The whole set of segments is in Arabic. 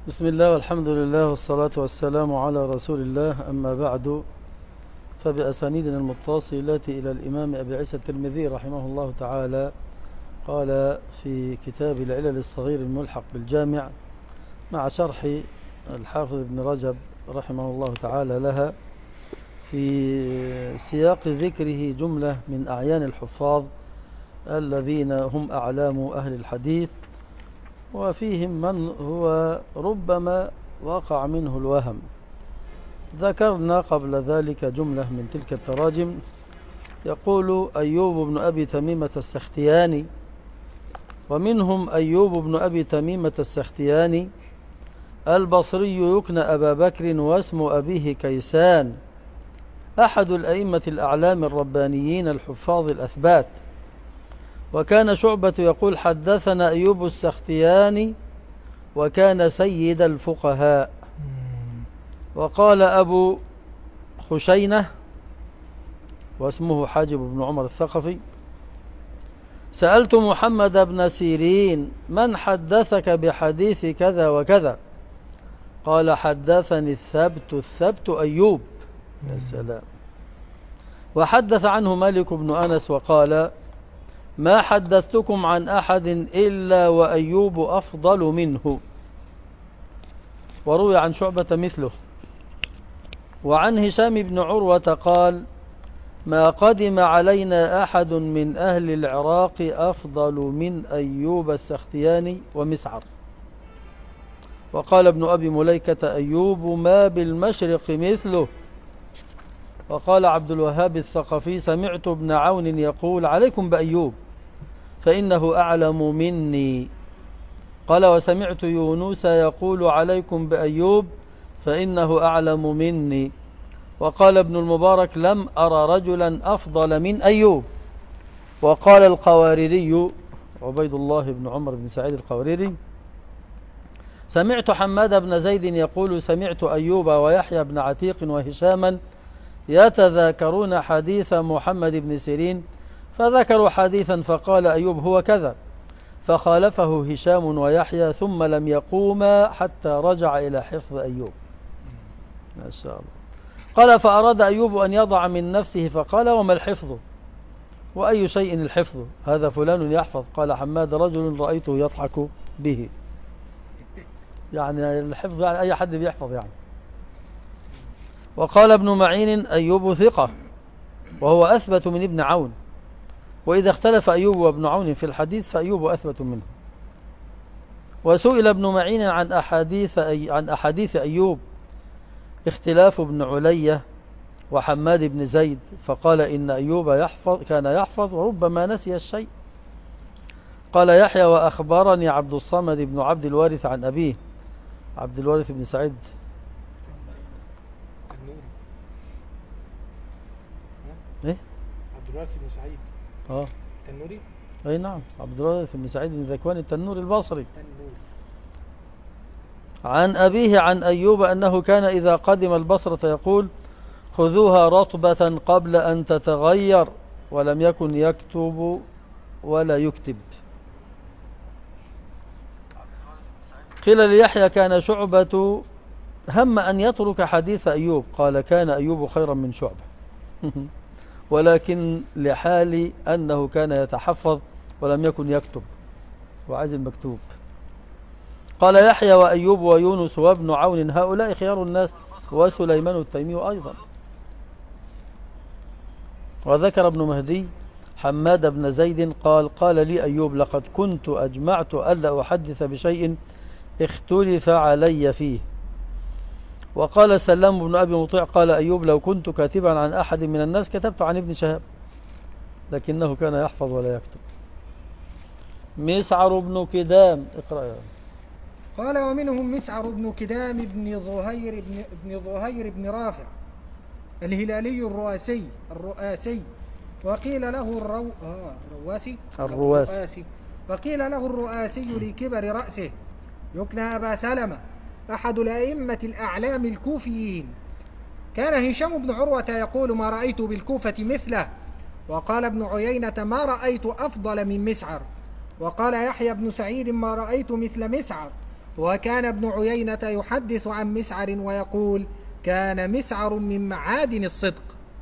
بسم الله والحمد لله والصلاة والسلام على رسول الله. أما بعد، فبأسانيدنا المتصلة إلى الإمام أبي عيسى الترمذي رحمه الله تعالى قال في كتاب العلل الصغير الملحق بالجامع مع شرح الحافظ ابن رجب رحمه الله تعالى لها، في سياق ذكره جملة من أعيان الحفاظ الذين هم أعلام أهل الحديث، وفيهم من هو ربما وقع منه الوهم. ذكرنا قبل ذلك جملة من تلك التراجم. يقول أيوب بن أبي تميمة السختياني، ومنهم أيوب بن أبي تميمة السختياني البصري يكنى أبا بكر واسم أبيه كيسان، أحد الأئمة الأعلام الربانيين الحفاظ الأثبات. وكان شعبة يقول حدثنا أيوب السختياني، وكان سيد الفقهاء. وقال أبو خشينة واسمه حاجب بن عمر الثقفي سألت محمد بن سيرين من حدثك بحديث كذا وكذا؟ قال حدثني الثبت أيوب. يا سلام. وحدث عنه مالك بن أنس وقال ما حدثتكم عن أحد إلا وأيوب أفضل منه. وروي عن شعبة مثله. وعن هشام بن عروة قال ما قدم علينا أحد من أهل العراق أفضل من أيوب السختياني ومسعر. وقال ابن أبي مليكة أيوب ما بالمشرق مثله. وقال عبد الوهاب الثقفي سمعت ابن عون يقول عليكم بأيوب فإنه أعلم مني. قال وسمعت يونس يقول عليكم بأيوب فإنه أعلم مني. وقال ابن المبارك لم أرى رجلا أفضل من أيوب. وقال القواريري عبيد الله بن عمر بن سعيد القواريري سمعت حماد بن زيد يقول سمعت أيوب ويحيى بن عتيق وهشاما يتذاكرون حديث محمد بن سيرين، فذكروا حديثا فقال أيوب هو كذا، فخالفه هشام ويحيى ثم لم يقوما حتى رجع إلى حفظ أيوب. ما شاء الله. قال فأراد أيوب أن يضع من نفسه فقال وما الحفظ؟ وأي شيء الحفظ؟ هذا فلان يحفظ. قال حماد رجل رأيته يضحك به. يعني الحفظ يعني أي حد بيحفظ يعني. وقال ابن معين أيوب ثقة وهو أثبت من ابن عون، وإذا اختلف أيوب وابن عون في الحديث فأيوب أثبت منه. وسئل ابن معين عن أحاديث أيوب اختلاف ابن علية وحماد بن زيد، فقال إن أيوب كان يحفظ وربما نسي الشيء. قال يحيى وأخبرني عبد الصمد بن عبد الوارث عن أبيه عبد الوارث بن سعيد إيه؟ عبد الوارث بن سعيد التنوري. أي نعم، عبد الوارث بن سعيد بن ذكوان التنوري البصري. عن أبيه عن أيوب أنه كان إذا قدم البصرة يقول خذوها رطبة قبل أن تتغير، ولم يكن يكتب ولا يكتب. قيل ليحيى كان شعبة هم أن يترك حديث أيوب، قال كان أيوب خيرا من شعبة ولكن لحال أنه كان يتحفظ ولم يكن يكتب وعايز المكتوب. قال يحيى وأيوب ويونس وابن عون هؤلاء خيار الناس، وسليمان التيمي أيضا. وذكر ابن مهدي حماد بن زيد قال لي أيوب لقد كنت أجمعت ألا أحدث بشيء اختلف علي فيه. وقال سلام بن أبي مطيع قال أيوب لو كنت كاتبا عن أحد من الناس كتبت عن ابن شهاب، لكنه كان يحفظ ولا يكتب. مسعر بن كدام اقرأ يا قال ومنهم مسعر بن كدام بن ظهير بن رافع الهلالي الرؤاسي وقيل له الرواسي وقيل له الرؤاسي لكبر رأسه، يكنى أبا سلمة أحد الأئمة الأعلام الكوفيين. كان هشام بن عروة يقول ما رأيت بالكوفة مثله. وقال ابن عيينة ما رأيت أفضل من مسعر. وقال يحيى بن سعيد ما رأيت مثل مسعر. وكان ابن عيينة يحدث عن مسعر ويقول كان مسعر من معادن الصدق.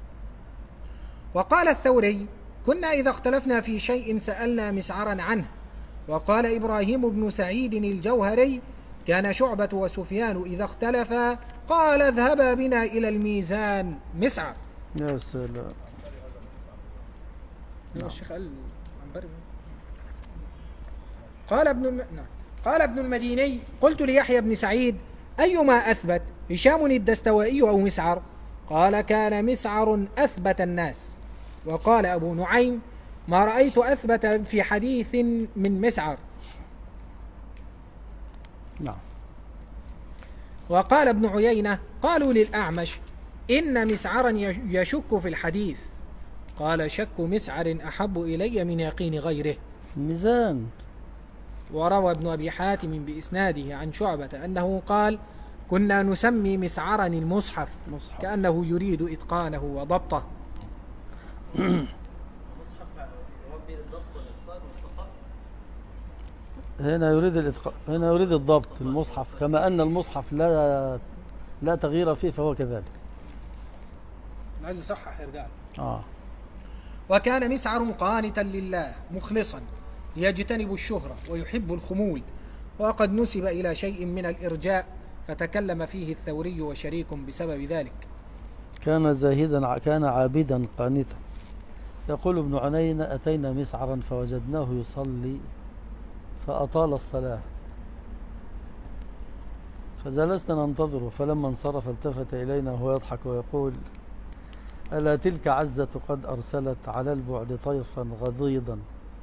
وقال الثوري كنا إذا اختلفنا في شيء سألنا مسعرا عنه. وقال إبراهيم بن سعيد الجوهري كان شعبة وسفيان إذا اختلفا قال اذهبا بنا إلى الميزان مسعر. يا سلام. قال ابن المديني قلت ليحيى بن سعيد أيما أثبت هشام الدستوائي أو مسعر؟ قال كان مسعر أثبت الناس. وقال أبو نعيم ما رأيت أثبت في حديث من مسعر. نعم. وقال ابن عيينة قالوا للأعمش إن مسعرا يشك في الحديث. قال شك مسعر أحب إلي من يقين غيره. ميزان. وروى ابن أبي حاتم بإسناده عن شعبة أنه قال كنا نسمي مسعرا المصحف كأنه يريد إتقانه وضبطه. هنا يريد الضبط المصحف، كما أن المصحف لا تغيير فيه فهو كذلك. عايز يصحح يرجع. وكان مسعر قانتا لله مخلصا يجتنب الشهرة ويحب الخمول. وقد نسب إلى شيء من الإرجاء فتكلم فيه الثوري وشريك بسبب ذلك. كان زاهدا، كان عابدا قانتا. يقول ابن عنين أتينا مسعرا فوجدناه يصلي فأطال الصلاة فجلسنا ننتظره، فلما انصرف التفت إلينا وهو يضحك ويقول ألا تلك عزة قد أرسلت على البعد طيفا غضيضا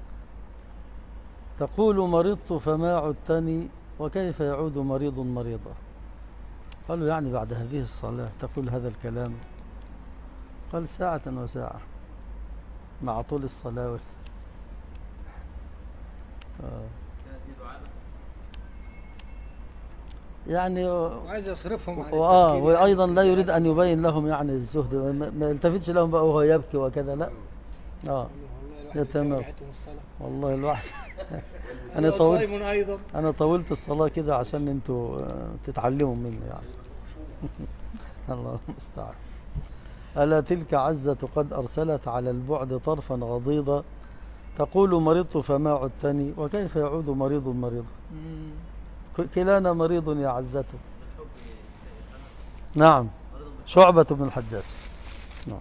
تقول مرضت فما عدتني وكيف يعود مريض مريضا. قالوا يعني بعد هذه الصلاة تقول هذا الكلام؟ قال ساعة وساعة مع طول الصلاة يعني وعايز يصرفهم وأيضا لا يريد أن يبين لهم يعني الزهد، ما يلتفتش لهم بقى وهو يبكي وكذا، لا يتمام. والله الواحد أنا طولت الصلاة كده عشان انتوا تتعلموا مني يعني. الله المستعان. ألا تلك عزة قد أرسلت على البعد طرفا غضيضا تقول مرضت فما عدتني وكيف يعود مريض مريضا. كلانا مريض يا عزته. نعم. شعبة بن الحجاج. نعم.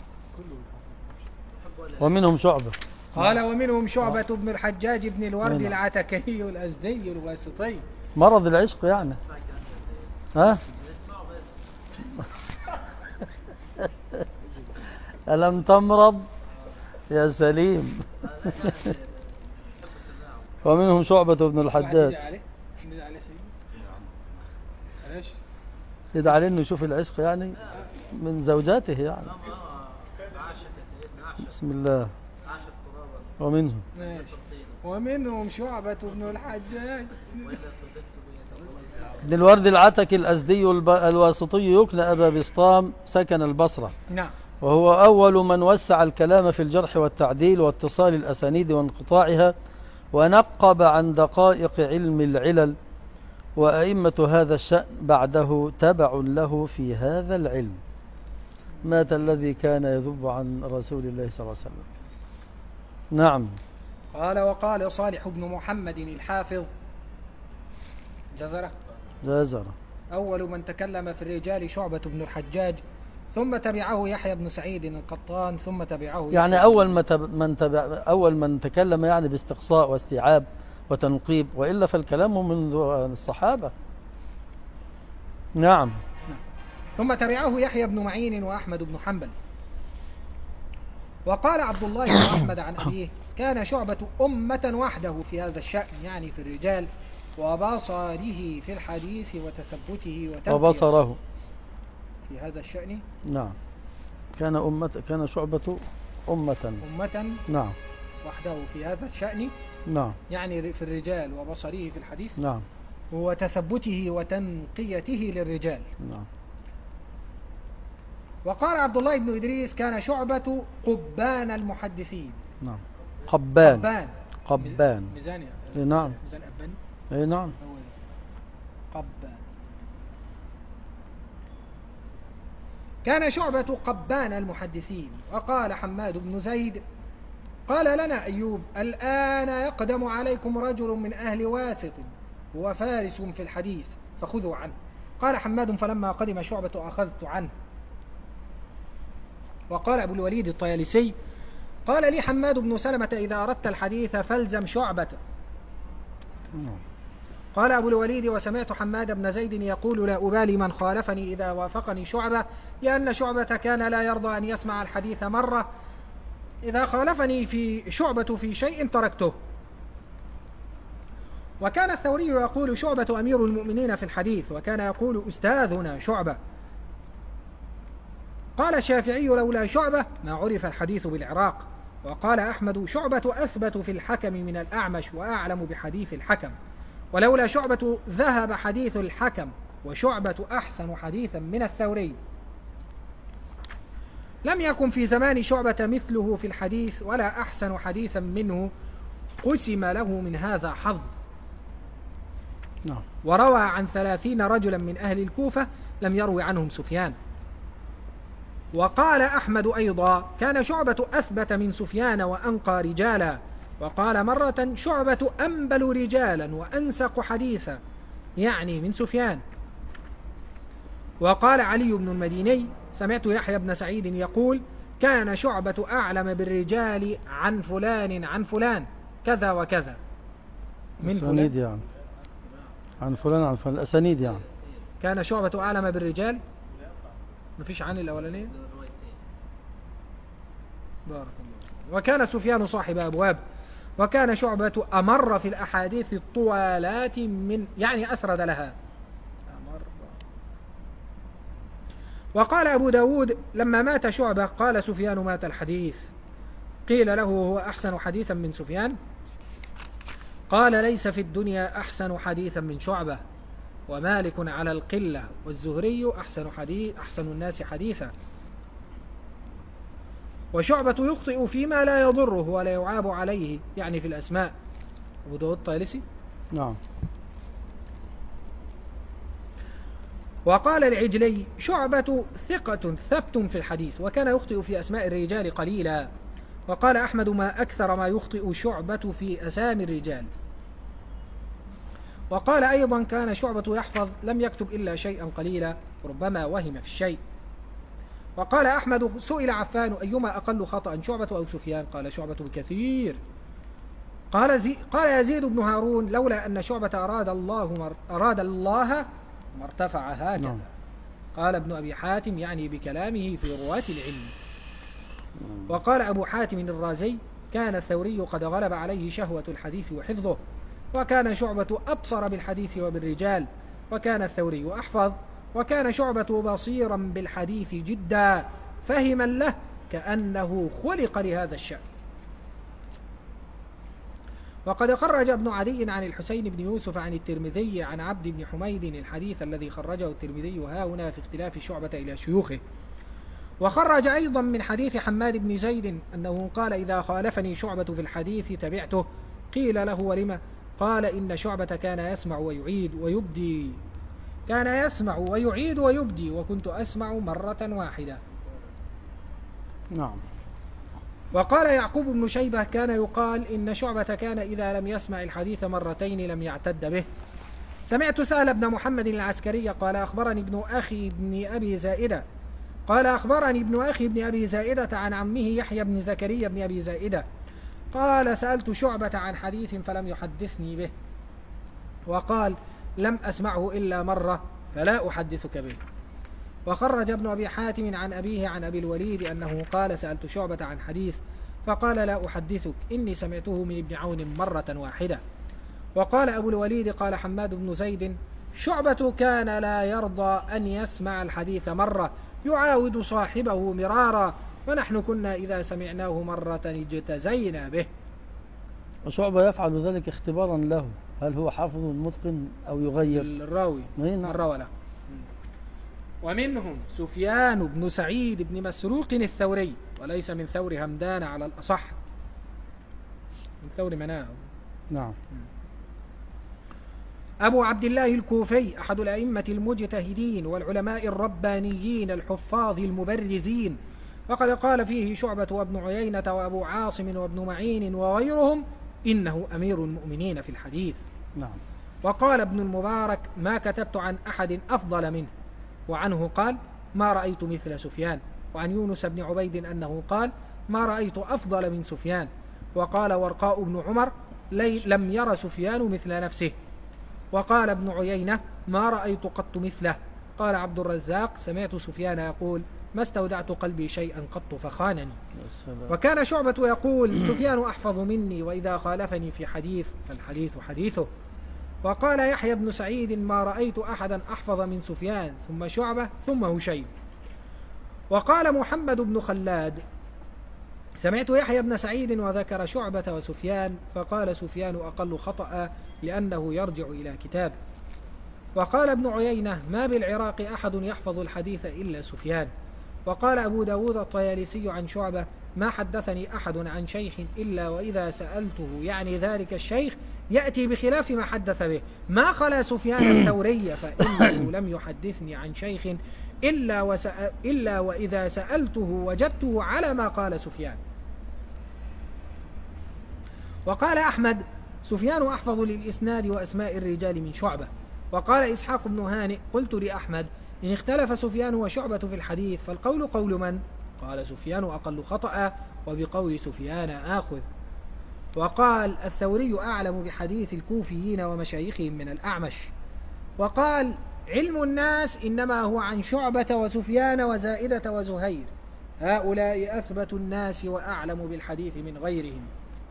ومنهم شعبة. قال ومنهم شعبة بن الحجاج بن الورد العتكي الأزدي الواسطي. مرض العشق يعني. ها؟ ألم تمرض يا سليم. ومنهم شعبة بن الحجاج. يدعى عليه انه يشوف العشق يعني من زوجاته يعني. بسم الله. ومنهم شعبة بن الحجاج بن الورد العتكي الأزدي الواسطي يكنى أبا بسطام، سكن البصرة. نعم. وهو أول من وسع الكلام في الجرح والتعديل واتصال الأسانيد وانقطاعها، ونقب عن دقائق علم العلل، وأئمة هذا الشأن بعده تبع له في هذا العلم. مات الذي كان يذب عن رسول الله صلى الله عليه وسلم. نعم. قال وقال صالح بن محمد الحافظ جزرة أول من تكلم في الرجال شعبة بن الحجاج، ثم تبعه يحيى بن سعيد القطان، ثم تبعه يعني أول من تكلم يعني باستقصاء واستيعاب وتنقيب، وإلا فالكلام من الصحابة. نعم. ثم تبعه يحيى بن معين وأحمد بن حنبل. وقال عبد الله بن أحمد عن أبيه كان شعبة أمة وحده في هذا الشأن، يعني في الرجال، وبصره في الحديث وتثبته وبصره في هذا الشأن. نعم. كان شعبة أمة نعم وحده في هذا الشأن. نعم. يعني في الرجال وبصره في الحديث. نعم. وتثبته وتنقيته للرجال. نعم. وقال عبد الله بن إدريس كان شعبة قبان المحدثين. نعم. قبان. ميزان. نعم. ميزان أبان. اي نعم. قبان. كان شعبة قبان المحدثين. وقال حماد بن زيد قال لنا أيوب الآن يقدم عليكم رجل من أهل واسط هو فارس في الحديث فخذوا عنه. قال حماد فلما قدم شعبة أخذت عنه. وقال أبو الوليد الطيالسي قال لي حماد بن سلمة إذا أردت الحديث فالزم شعبة. قال أبو الوليد وسمعت حماد بن زيد يقول لا أبالي من خالفني إذا وافقني شعبة، لأن شعبة كان لا يرضى أن يسمع الحديث مرة، إذا خالفني في شعبة في شيء تركته. وكان الثوري يقول شعبة أمير المؤمنين في الحديث، وكان يقول أستاذنا شعبة. قال الشافعي لولا شعبة ما عرف الحديث بالعراق. وقال أحمد شعبة أثبت في الحكم من الأعمش وأعلم بحديث الحكم، ولولا شعبة ذهب حديث الحكم، وشعبة أحسن حديثا من الثوري. لم يكن في زمان شعبة مثله في الحديث ولا أحسن حديثا منه، قسم له من هذا حظ. وروى عن 30 رجلا من أهل الكوفة لم يروي عنهم سفيان. وقال أحمد أيضا كان شعبة أثبت من سفيان وأنقى رجالا. وقال مرة شعبة أنبل رجالا وأنسق حديثا، يعني من سفيان. وقال علي بن المديني سمعت يحيى بن سعيد يقول كان شعبة أعلم بالرجال عن فلان عن فلان كذا وكذا من فلان يعني. عن فلان عن فلان الأسانيد يعني. كان شعبة أعلم بالرجال، مفيش عن الأولانية. بارك الله. وكان سفيان صاحب أبواب، وكان شعبة أمر في الأحاديث الطوالات من يعني أسرد لها. وقال أبو داود لما مات شعبة قال سفيان مات الحديث. قيل له هو أحسن حديثا من سفيان؟ قال ليس في الدنيا أحسن حديثا من شعبة، ومالك على القلة، والزهري أحسن الناس حديثا. وشعبة يخطئ فيما لا يضره ولا يعاب عليه، يعني في الأسماء. أبو داود الطيالسي. نعم. وقال العجلي شعبة ثقة ثبت في الحديث، وكان يخطئ في أسماء الرجال قليلا. وقال أحمد ما أكثر ما يخطئ شعبة في أسامي الرجال. وقال أيضا كان شعبة يحفظ لم يكتب إلا شيئا قليلا، ربما وهم في الشيء. وقال أحمد سئل عفان أيما أقل خطأ شعبة أو سفيان؟ قال شعبة بكثير. قال يزيد بن هارون لولا أن شعبة أراد الله ما ارتفع هكذا. قال ابن أبي حاتم يعني بكلامه في رواة العلم. وقال أبو حاتم الرازي كان الثوري قد غلب عليه شهوة الحديث وحفظه، وكان شعبة أبصر بالحديث وبالرجال، وكان الثوري أحفظ، وكان شعبة بصيرا بالحديث جدا فهما له كأنه خلق لهذا الشأن. وقد خرج ابن عدي عن الحسين بن يوسف عن الترمذي عن عبد بن حميد الحديث الذي خرجه الترمذي هاهنا في اختلاف شعبة إلى شيوخه. وخرج أيضا من حديث حماد بن زيد أنه قال إذا خالفني شعبة في الحديث تبعته. قيل له ولما؟ قال إن شعبة كان يسمع ويعيد ويبدي، كان يسمع ويعيد ويبدي، وكنت أسمع مرة واحدة. نعم. وقال يعقوب بن شيبة كان يقال إن شعبة كان إذا لم يسمع الحديث مرتين لم يعتد به. سمعت سهل بن محمد العسكري قال أخبرني ابن أخي ابن أبي زائدة عن عمه يحيى بن زكريا بن أبي زائدة قال سألت شعبة عن حديث فلم يحدثني به، وقال لم أسمعه إلا مرة فلا أحدثك به. وخرج ابن أبي حاتم عن أبيه عن أبي الوليد أنه قال سألت شعبة عن حديث فقال لا أحدثك إني سمعته من ابن عون مرة واحدة. وقال أبو الوليد قال حماد بن زيد شعبة كان لا يرضى أن يسمع الحديث مرة يعاود صاحبه مرارا، ونحن كنا إذا سمعناه مرة اجتزينا به. وشعبة يفعل ذلك اختبارا له هل هو حافظ متقن أو يغير الراوي مرة ولا. ومنهم سفيان بن سعيد بن مسروق الثوري، وليس من ثور همدان على الأصح، من ثور مناه. نعم. أبو عبد الله الكوفي أحد الأئمة المجتهدين والعلماء الربانيين الحفاظ المبرزين، وقد قال فيه شعبة وابن عيينة وأبو عاصم وابن معين وغيرهم إنه أمير المؤمنين في الحديث. نعم. وقال ابن المبارك ما كتبت عن أحد أفضل منه، وعنه قال ما رأيت مثل سفيان. وعن يونس بن عبيد أنه قال ما رأيت أفضل من سفيان. وقال ورقاء بن عمر لم ير سفيان مثل نفسه. وقال ابن عيينة ما رأيت قط مثله. قال عبد الرزاق سمعت سفيان يقول ما استودعت قلبي شيئا قط فخانني. وكان شعبة يقول سفيان أحفظ مني، وإذا خالفني في حديث فالحديث حديثه. وقال يحيى بن سعيد ما رأيت أحدا أحفظ من سفيان ثم شعبة ثم هشيم. وقال محمد بن خلاد سمعت يحيى بن سعيد وذكر شعبة وسفيان فقال سفيان أقل خطأ لأنه يرجع إلى كتاب. وقال ابن عيينة ما بالعراق أحد يحفظ الحديث إلا سفيان. وقال أبو داود الطيالسي عن شعبة ما حدثني أحد عن شيخ إلا وإذا سألته يعني ذلك الشيخ يأتي بخلاف ما حدث به، ما خلا سفيان الثوري فإنه لم يحدثني عن شيخ إلا وإذا سألته وجدته على ما قال سفيان. وقال أحمد سفيان أحفظ للإسناد وأسماء الرجال من شعبة. وقال إسحاق بن هانئ قلت لأحمد إن اختلف سفيان وشعبة في الحديث فالقول قول من؟ قال سفيان أقل خطأ وبقول سفيان آخذ. وقال الثوري أعلم بحديث الكوفيين ومشايخهم من الأعمش. وقال علم الناس إنما هو عن شعبة وسفيان وزائدة وزهير، هؤلاء أثبت الناس وأعلم بالحديث من غيرهم.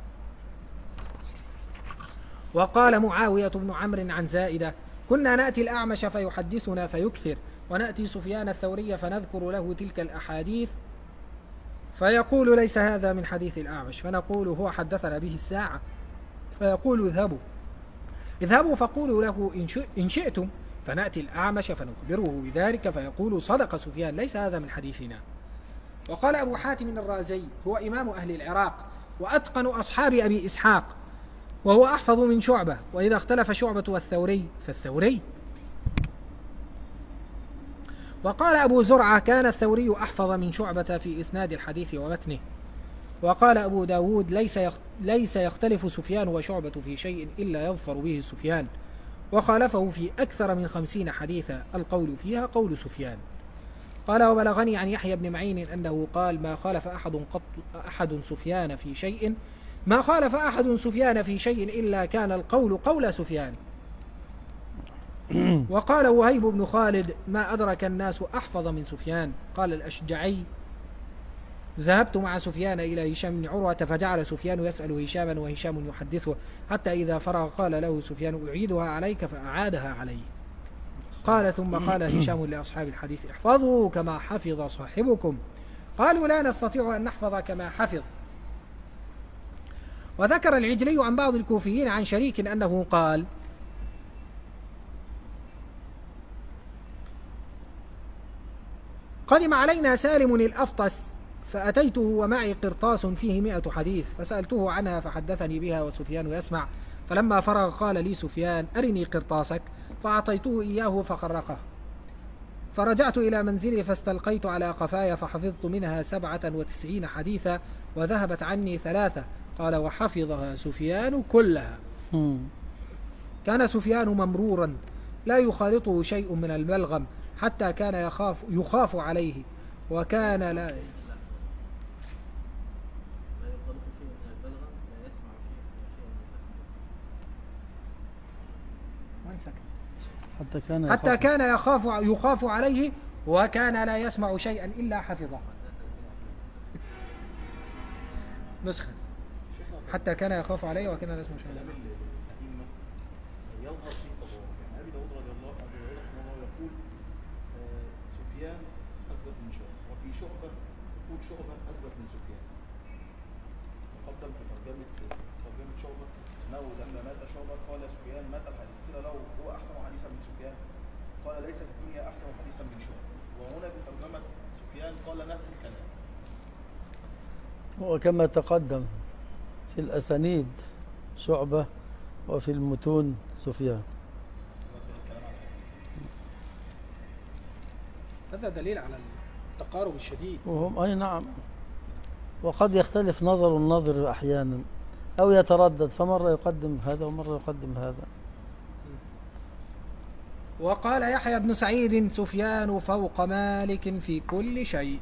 وقال معاوية بن عمرو عن زائدة كنا نأتي الأعمش فيحدثنا فيكثر، ونأتي سفيان الثوري فنذكر له تلك الأحاديث فيقول ليس هذا من حديث الأعمش، فنقول هو حدثنا به الساعة، فيقول اذهبوا فقولوا له إن شئتم، فنأتي الأعمش فنخبره بذلك فيقول صدق سفيان ليس هذا من حديثنا. وقال أبو حاتم الرازي هو إمام أهل العراق وأتقن أصحاب أبي إسحاق وهو أحفظ من شعبة، وإذا اختلف شعبة والثوري فالثوري. وقال أبو زرعة كان الثوري أحفظ من شعبة في إسناد الحديث ومتنه. وقال أبو داود ليس يختلف سفيان وشعبة في شيء إلا يظفر به سفيان، وخالفه في أكثر من 50 حديثا القول فيها قول سفيان. قال وبلغني عن يحيى بن معين أنه قال ما خالف أحد سفيان في شيء إلا كان القول قول سفيان. وقال وهيب بن خالد ما أدرك الناس أحفظ من سفيان. قال الأشجعي ذهبت مع سفيان إلى هشام بن عروة فجعل سفيان يسأل هشاما وهشام يحدثه حتى إذا فرغ قال له سفيان أعيدها عليك فأعادها عليه. قال ثم قال هشام لأصحاب الحديث احفظوا كما حفظ صاحبكم. قالوا لا نستطيع أن نحفظ كما حفظ. وذكر العجلي عن بعض الكوفيين عن شريك أنه قال قدم علينا سالم الأفطس فأتيته ومعي قرطاس فيه 100 حديث فسألته عنها فحدثني بها وسفيان يسمع، فلما فرغ قال لي سفيان أرني قرطاسك، فأعطيته إياه فخرقه، فرجعت إلى منزلي فاستلقيت على قفايا فحفظت منها 97 حديثا وذهبت عني 3. قال وحفظها سفيان كلها. كان سفيان ممرورا لا يخالطه شيء من البلغم حتى كان يخاف عليه وكان لا حتى كان يخاف عليه وكان لا يسمع شيئا إلا حفظه. نسخة حتى كان يخاف عليه وكان لا يسمع شيئا. يظهر في قضاء يعني أبي داود رضي الله عنه يقول سفيان أثبت من شعبة، وفي شعبة يقول شعبة أثبت من سفيان. تقدم في ترجمة شعبة أنه لما مات شعبة قال سفيان مات الحديث قيل له هو أحسن حديثا من سفيان قال ليس في الدنيا أحسن حديثا من شعبة. وهنا في ترجمة سفيان قال نفس الكلام. وكما تقدم في الأسانيد شعبة وفي المتون سفيان. هذا دليل على التقارب الشديد. وهم أي نعم. وقد يختلف نظر الناظر أحيانا أو يتردد، فمرة يقدم هذا ومرة يقدم هذا. وقال يحيى بن سعيد سفيان فوق مالك في كل شيء.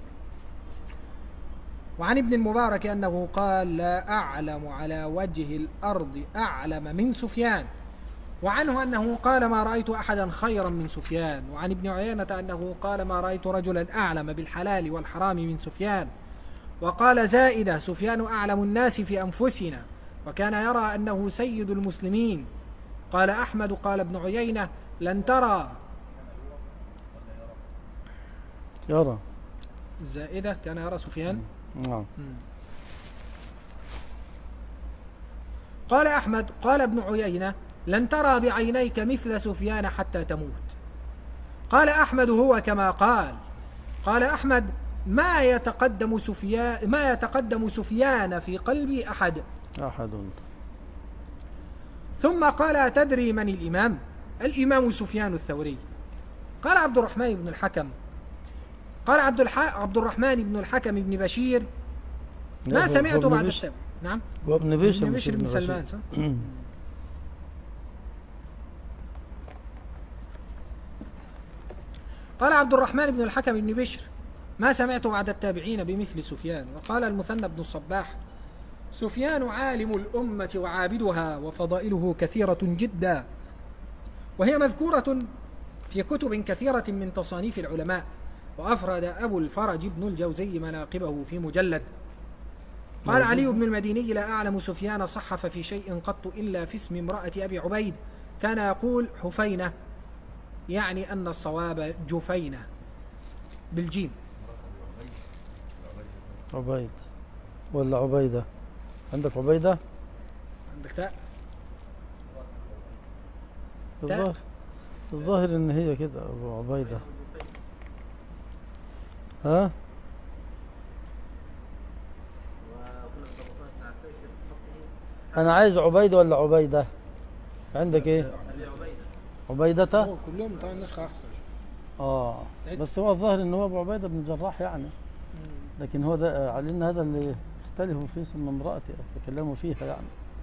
وعن ابن المبارك أنه قال لا أعلم على وجه الأرض أعلم من سفيان. وعنه أنه قال ما رأيت أحدا خيرا من سفيان. وعن ابن عيينة أنه قال ما رأيت رجلا أعلم بالحلال والحرام من سفيان. وقال زائدة سفيان أعلم الناس في أنفسنا، وكان يرى أنه سيد المسلمين. قال أحمد قال ابن عيينة لن ترى يرى زائدة كان يرى سفيان. نعم. قال أحمد قال ابن عيينة لن ترى بعينيك مثل سفيان حتى تموت. قال أحمد هو كما قال. قال أحمد ما يتقدم سفيان في قلبي أحد. ثم قال أتدري من الإمام؟ الإمام سفيان الثوري. قال عبد الرحمن بن الحكم قال عبد الرحمن بن الحكم بن بشير ما سمعت بعد السبب. نعم وابن بشر بن سلمان صح؟ قال عبد الرحمن بن الحكم بن بشر ما سمعت بعد التابعين بمثل سفيان. وقال المثنى بن الصباح سفيان عالم الأمة وعابدها وفضائله كثيرة جدا، وهي مذكورة في كتب كثيرة من تصانيف العلماء. وأفرد أبو الفرج بن الجوزي مناقبه في مجلد. قال علي بن المديني لا أعلم سفيان صحف في شيء قط إلا في اسم امرأة أبي عبيد، كان يقول حفينة، يعني أن الصواب جفينة بالجيم. عبيد ولا عبيدة؟ عندك عبيدة؟ عندك تاء؟ الظاهر ان هي كده ابو عبيدة. ها؟ انا عايز عبيدة ولا عبيدة؟ عندك ايه؟ عبيدة. كلهم طبعا نسخة احسن. بس هو الظاهر ان هو ابو عبيدة بن الجراح يعني. لكن هو ده على ان هذا اللي اختلفوا فيه ثم امرأتي تكلموا فيها يعني.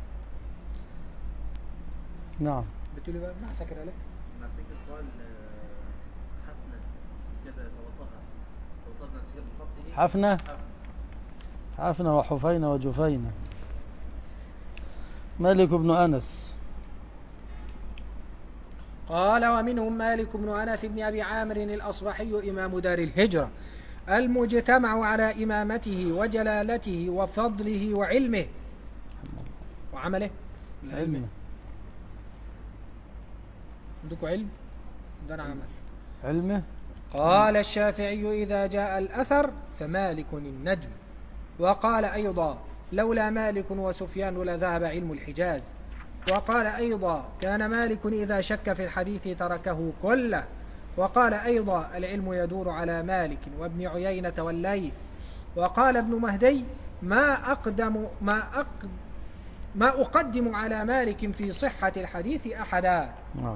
نعم. بتقولي بقى ما سكر عليك؟ ما فكر قال حفنة كده توطدنا سجد بخطه. حفنة وحفينة وجفينة. مالك بن أنس قال ومنهم مالك بن أنس بن أبي عامر الأصبحي إمام دار الهجرة المجتمع على إمامته وجلالته وفضله وعلمه وعمله. عندكم علم؟ عندنا عمل. علمه. قال الشافعي إذا جاء الأثر فمالك النجم. وقال أيضا لولا مالك وسفيان لذهب علم الحجاز. وقال أيضا كان مالك إذا شك في الحديث تركه كله. وقال أيضا العلم يدور على مالك وابن عيينة والليث. وقال ابن مهدي ما أقدم على مالك في صحة الحديث أحدا.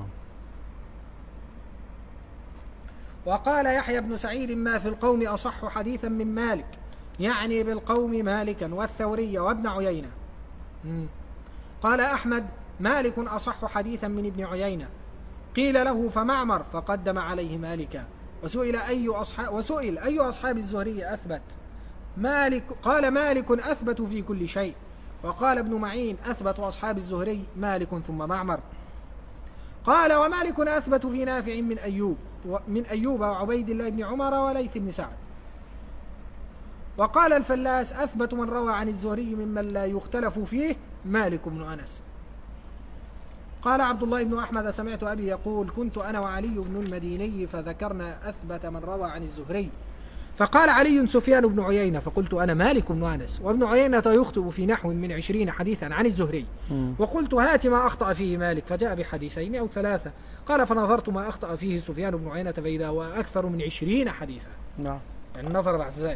وقال يحيى بن سعيد ما في القوم أصح حديثا من مالك، يعني بالقوم مالكا والثوري وابن عيينة. قال أحمد مالك أصح حديثا من ابن عيينة. قيل له فمعمر فقدم عليه مالكا. وسئل أي أصحاب الزهري أثبت؟ قال مالك أثبت في كل شيء. وقال ابن معين أثبت أصحاب الزهري مالك ثم معمر. قال ومالك أثبت في نافع من أيوب وعبيد الله بن عمر وليث بن سعد. وقال الفلاس أثبت من روى عن الزهري ممن لا يختلف فيه مالك بن أنس. قال عبد الله بن أحمد سمعت أبي يقول كنت أنا وعلي بن المديني فذكرنا أثبت من روى عن الزهري، فقال علي سفيان بن عيينة، فقلت أنا مالك بن أنس، وابن عيينة يخطب في نحو من 20 حديثا عن الزهري. وقلت هات ما أخطأ فيه مالك، فجاء بحديثين أو 3. قال فنظرت ما أخطأ فيه سفيان بن عيينة فإذا هو أكثر من 20 حديثا. يعني نظر بعد ذلك.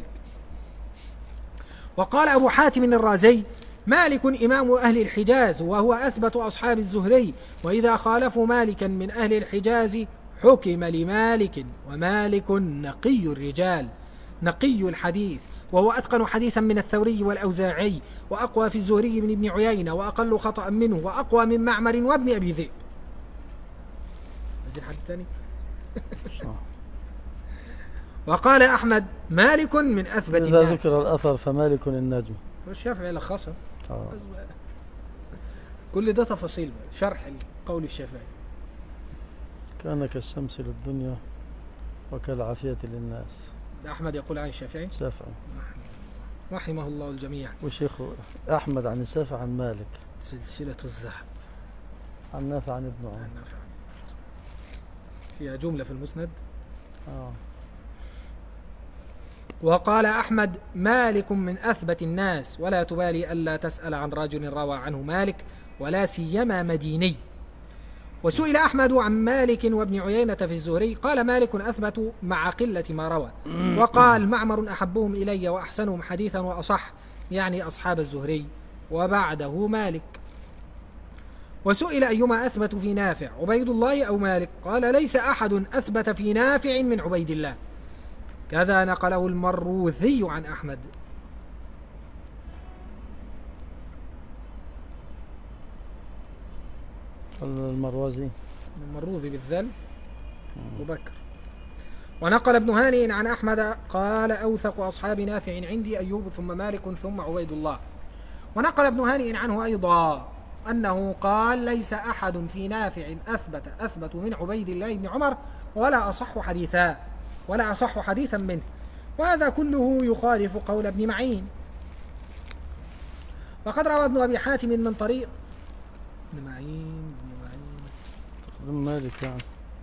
وقال أبو حاتم الرازي مالك إمام أهل الحجاز وهو أثبت أصحاب الزهري، وإذا خالفوا مالكا من أهل الحجاز حكم لمالك، ومالك نقي الرجال نقي الحديث، وهو أتقن حديثا من الثوري والأوزاعي، وأقوى في الزهري من ابن عيينة، وأقل خطأ منه، وأقوى من معمر وابن أبي ذئب. حد ثاني. وقال أحمد مالك من أثبت إذا الناس. ذكر الأثر فمالك النجم. والشافعي لخصها. كل ده تفاصيل شرح قول الشافعي. كان كالشمس للدنيا وكالعافية للناس. أحمد يقول عن الشافعي. الشافعي رحمه الله الجميع. وشيخ أحمد عن الشافعي عن مالك. سلسلة الذهب. عن نافع عن ابن عمر. فيها جملة في المسند. وقال أحمد مالك من أثبت الناس، ولا تبالي ألا تسأل عن رجل روى عنه مالك، ولا سيما مديني. وسئل أحمد عن مالك وابن عيينة في الزهري، قال مالك أثبت مع قلة ما روى، وقال معمر أحبهم إلي وأحسنهم حديثا وأصح، يعني أصحاب الزهري، وبعده مالك. وسئل أيما أثبت في نافع، عبيد الله أو مالك، قال ليس أحد أثبت في نافع من عبيد الله. كذا نقله المروذي عن أحمد. المروزي المروذي بالذل وبكر. ونقل ابن هانئ عن أحمد قال أوثق أصحاب نافع عندي أيوب ثم مالك ثم عبيد الله. ونقل ابن هانئ عنه أيضا أنه قال ليس أحد في نافع أثبت من عبيد الله بن عمر ولا أصح حديثا منه. وهذا كله يخالف قول ابن معين. وقد روى ابن أبي حاتم من طريق ابن معين مالك يعني.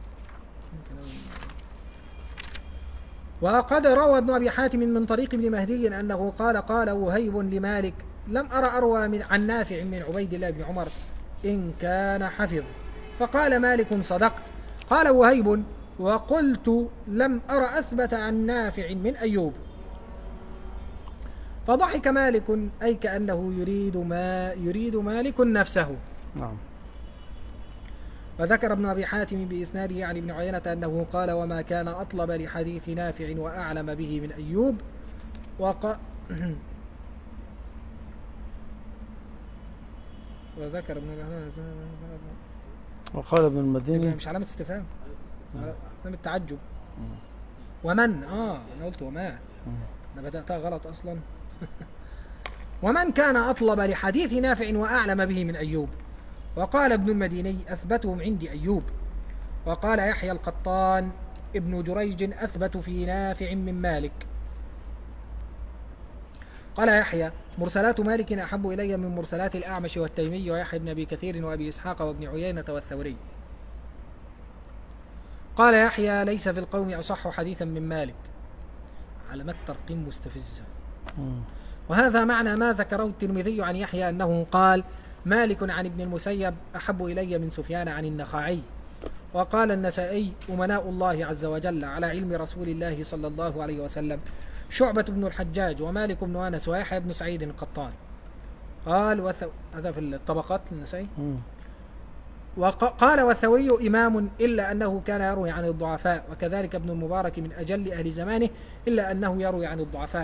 وقد روى ابن أبي حاتم من طريق ابن مهدي أنه قال وهيب لمالك لم أرى أروى عن نافع من عبيد الله بن عمر إن كان حفظ. فقال مالك صدقت. قال وهيب وقلت لم أرى أثبت عن نافع من أيوب. فضحك مالك أي كأنه يريد مالك نفسه. نعم. وذكر ابن أبي حاتم بإسناده عن ابن عيينة أنه قال وما كان أطلب لحديث نافع وأعلم به من أيوب. وذكر ابن وقال ابن المديني مش علامة استفهام، علامة تعجب. ومن أنا قلت وما أنا بدأتها غلط أصلا. ومن كان أطلب لحديث نافع وأعلم به من أيوب. وقال ابن المديني أثبتهم عندي أيوب. وقال يحيى القطان ابن جريج أثبت في نافع من مالك. قال يحيى مرسلات مالك أحب إلي من مرسلات الأعمش والتيمي ويحيى بن أبي كثير وأبي إسحاق وابن عيينة والثوري. قال يحيى ليس في القوم أصح حديثا من مالك. علامات ترقيم مستفزة. وهذا معنى ما ذكره الترمذي عن يحيى أنه قال مالك عن ابن المسيب أحب إلي من سفيان عن النخعي. وقال النسائي أمناء الله عز وجل على علم رسول الله صلى الله عليه وسلم شعبة بن الحجاج ومالك بن أنس ويحيى بن سعيد القطان. قال هذا في الطبقات النسائي. وقال والثوري إمام إلا أنه كان يروي عن الضعفاء، وكذلك ابن المبارك من أجل أهل زمانه إلا أنه يروي عن الضعفاء.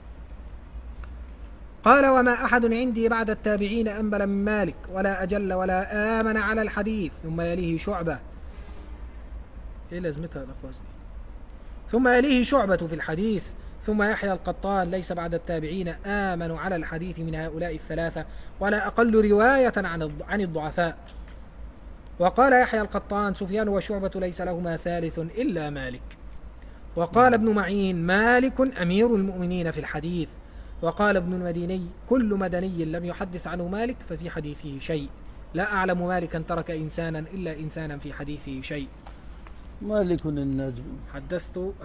قال وما أحد عندي بعد التابعين أنبل من مالك ولا أجل ولا آمن على الحديث. ثم يليه شعبة. إيه لازمتها الأخوة؟ ثم يليه شعبة في الحديث. ثم يحيى القطان ليس بعد التابعين آمن على الحديث من هؤلاء الثلاثة ولا أقل رواية عن الضعفاء. وقال يحيى القطان سفيان وشعبة ليس لهما ثالث إلا مالك. وقال ابن معين مالك أمير المؤمنين في الحديث. وقال ابن المديني كل مدني لم يحدث عنه مالك ففي حديثه شيء. لا أعلم مالكا ترك إنسانا إلا إنسانا في حديثه شيء. مالك النجم. حدثت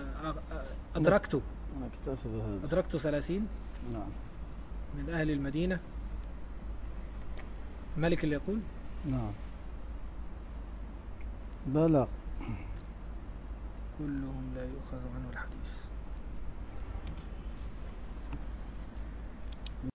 أدركت 30 نعم من أهل المدينة. مالك اللي يقول نعم بلى كلهم لا يؤخذ عنه الحديث.